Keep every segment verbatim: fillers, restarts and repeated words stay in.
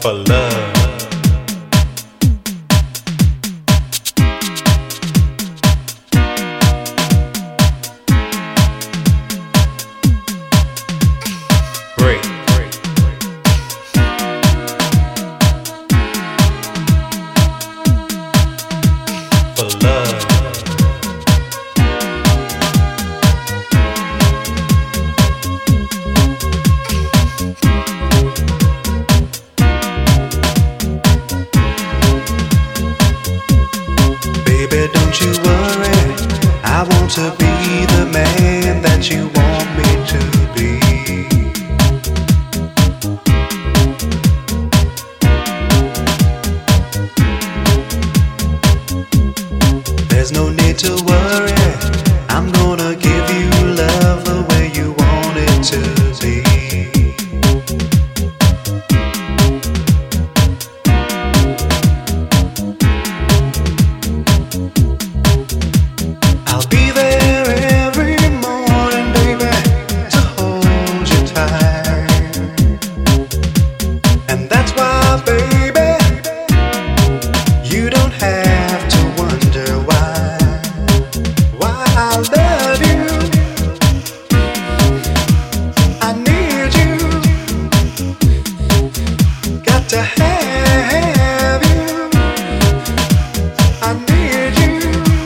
for love. To be the man that you want me to be. There's no need to worry, I'm gonna give you love the way you want it to be. I'll be there every morning, baby, to hold you tight. And that's why, baby, you don't have to wonder why, why I love you. I need you, got to have you. I need you.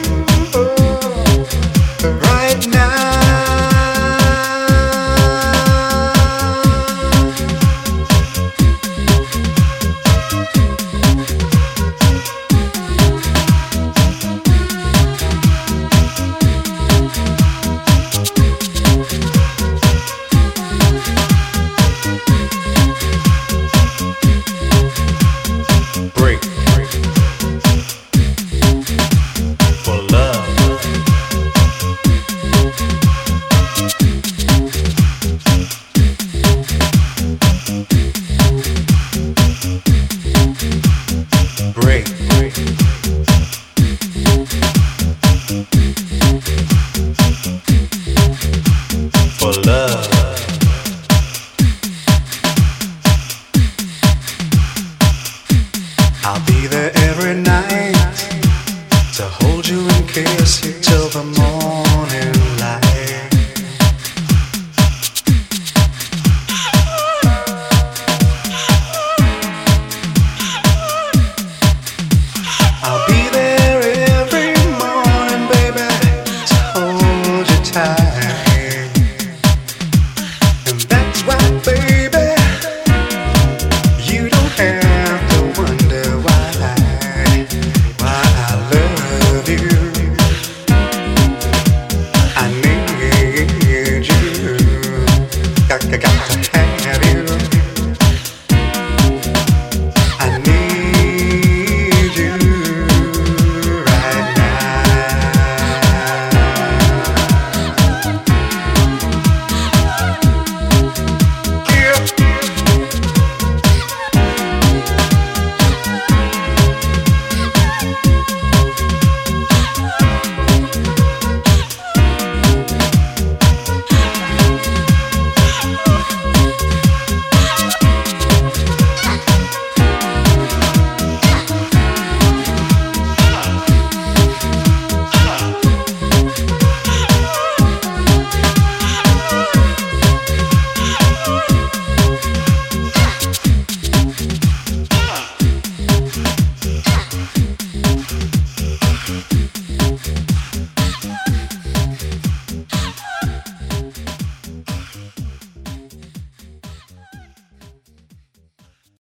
Right now, Break for love. Break. For love.